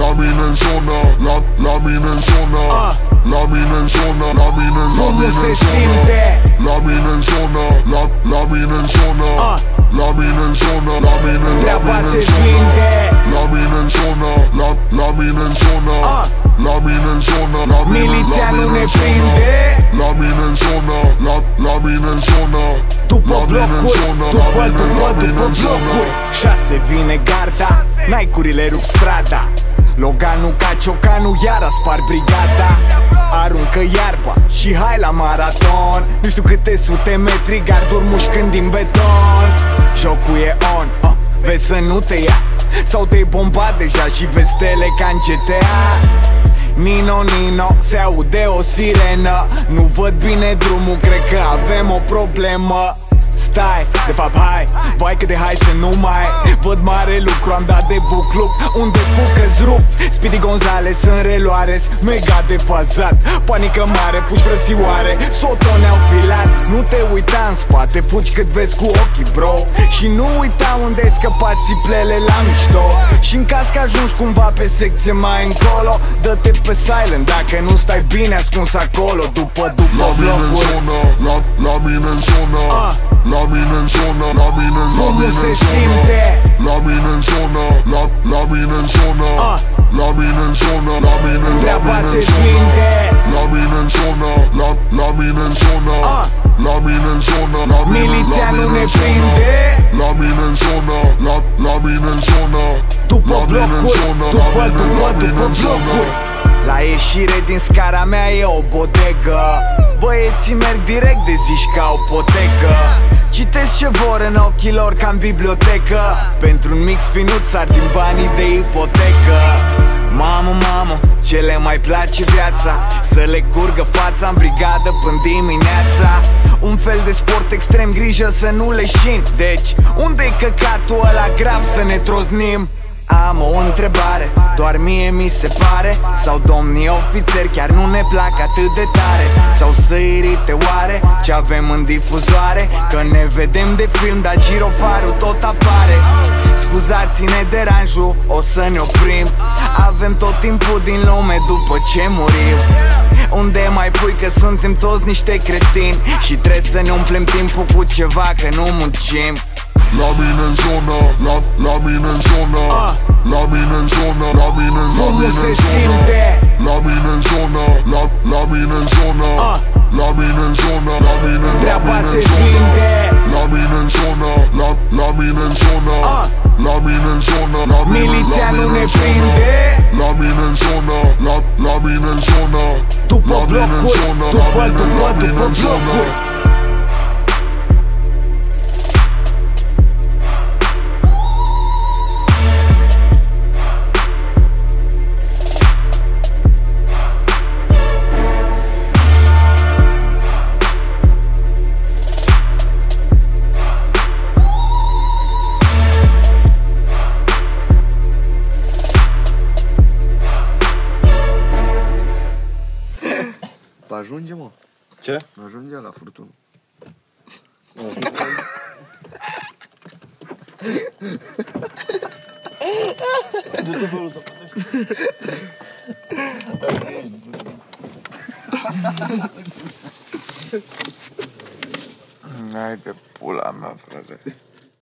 la mine în zonă, la mine în zonă, la mine în zonă, la mine în zonă, la mine în zonă, la mine în zonă, la mine în zonă, la mine în zonă, treaba se vinde. La mine în zonă, la mine în zonă, la mine în zonă, la mine, miliția nu ne zonă, prinde. la mine în zonă, la mine în zonă, după la mine în blocuri, zonă, după la mine în zonă. blocuri. 6 vine garda, Nike-urile rup strada. Loganul ca Ciocanu iar spar brigada. Aruncă iarba și hai la maraton. Nu știu câte sute metri, garduri mușcând din beton. Jocul e on, vezi să nu te ia, sau te-ai bombat deja și vezi stele ca în GTA. Nino, Nino, se aude o sirenă. Nu văd bine drumul, cred că avem o problemă. Stai, de fapt hai, vai cât de hai să nu mai văd mare lucru, am dat de bucluc. Unde fucă-ți rup, Speedy Gonzales în reluare, mega de fazat. Panică mare, puși frățioare, soto ne-au filat. Nu te uita în spate, fugi cât vezi cu ochii, bro. Și nu uita unde-ai scăpat țiplele la mișto. Și în caz că ajungi cumva pe secție mai încolo, dă-te pe silent dacă nu stai bine ascuns acolo. După blocuri, la mine în zonă, la mine în zonă, la mine în zonă, fumul se simte. La mine în zonă, la mine în zonă, la mine în zonă, la mine în zonă, treaba se vinde. la mine în zonă, la mine în zonă, la mine în zonă, la mine, miliția nu ne zonă, prinde. la mine în zonă, la mine în zonă, După la mine în blocuri, zonă, după la mine în zonă. blocuri. La ieșire din scara mea e o bodegă. Băieții merg direct de zici ca o potecă. Citesc ce vor în ochii lor ca în bibliotecă. Pentru un mix finuț ar din banii de ipotecă. Mamă, mamă, ce le mai place viața, să le curgă fața în brigadă până dimineața. Un fel de sport extrem, grijă să nu leșin. Deci, unde-i căcatul ăla grav să ne troznim? Am o întrebare, doar mie mi se pare, sau domnii ofițeri chiar nu ne plac atât de tare? Sau să irite oare ce avem în difuzoare? Că ne vedem de film, dar girofarul tot apare. Scuzați-ne deranjul, o să ne oprim. Avem tot timpul din lume după ce murim. Unde mai pui că suntem toți niște cretini și trebuie să ne umplem timpul cu ceva că nu muncim. La mine în zonă, la mine în zonă, la mine în zonă, la mine în zonă, fumul se simte. la mine în zonă, la mine în zonă, la mine în zonă, la mine, treaba se zonă, vinde. la mine în zonă, la mine în zonă, la mine în zonă, la mine, miliția nu ne zonă, prinde. la mine în zonă, la mine în zonă, După la mine în blocuri, zonă, după la mine în zonă. blocuri. Ajunge, mă. Ce? Ajunge la furtună. Du-te pe să plătești. Hai de pula mea, frate.